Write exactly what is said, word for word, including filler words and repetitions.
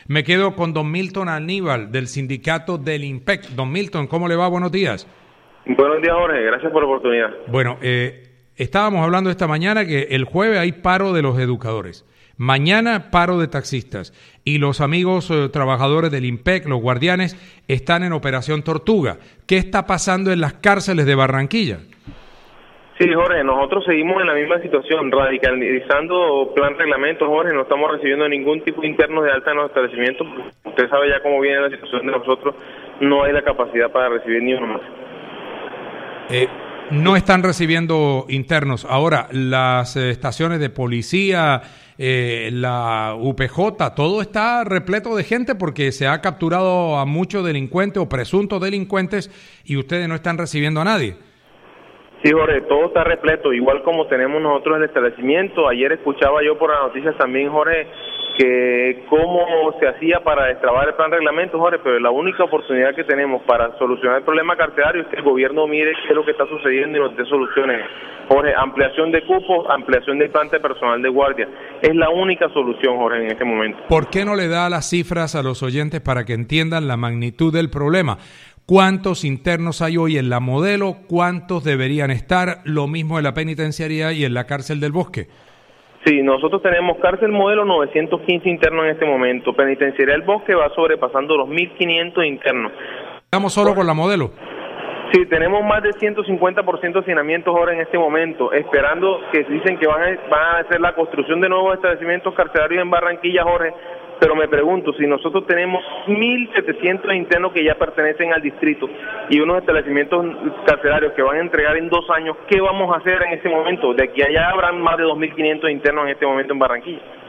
Me quedo con don Milton Aníbal, del sindicato del IMPEC. Don Milton, ¿cómo le va? Buenos días. Buenos días, Jorge. Gracias por la oportunidad. Bueno, eh, estábamos hablando esta mañana que el jueves hay paro de los educadores. Mañana paro de taxistas. Y los amigos eh, trabajadores del IMPEC, los guardianes, están en Operación Tortuga. ¿Qué está pasando en las cárceles de Barranquilla? Sí, Jorge, nosotros seguimos en la misma situación, radicalizando plan reglamento, Jorge, no estamos recibiendo ningún tipo de internos de alta en los establecimientos. Usted sabe ya cómo viene la situación de nosotros, no hay la capacidad para recibir ni uno más. Eh, no están recibiendo internos. Ahora, las eh, estaciones de policía, eh, la U P J, todo está repleto de gente porque se ha capturado a muchos delincuentes o presuntos delincuentes y ustedes no están recibiendo a nadie. Sí, Jorge, todo está repleto, igual como tenemos nosotros el establecimiento. Ayer escuchaba yo por las noticias también, Jorge, que cómo se hacía para destrabar el plan reglamento, Jorge, pero la única oportunidad que tenemos para solucionar el problema carcelario es que el gobierno mire qué es lo que está sucediendo y nos dé soluciones. Jorge, ampliación de cupos, ampliación de planta de personal de guardia. Es la única solución, Jorge, en este momento. ¿Por qué no le da las cifras a los oyentes para que entiendan la magnitud del problema? ¿Cuántos internos hay hoy en la Modelo? ¿Cuántos deberían estar? Lo mismo en la penitenciaría y en la cárcel del Bosque. Sí, nosotros tenemos cárcel Modelo novecientos quince internos en este momento. Penitenciaría del Bosque va sobrepasando los mil quinientos internos. ¿Estamos solo con la Modelo? Sí, tenemos más de ciento cincuenta por ciento de hacinamientos ahora en este momento, esperando que dicen que van a, van a hacer la construcción de nuevos establecimientos carcelarios en Barranquilla, Jorge. Pero me pregunto, si nosotros tenemos mil setecientos internos que ya pertenecen al distrito y unos establecimientos carcelarios que van a entregar en dos años, ¿qué vamos a hacer en este momento? De aquí a allá habrán más de dos mil quinientos internos en este momento en Barranquilla.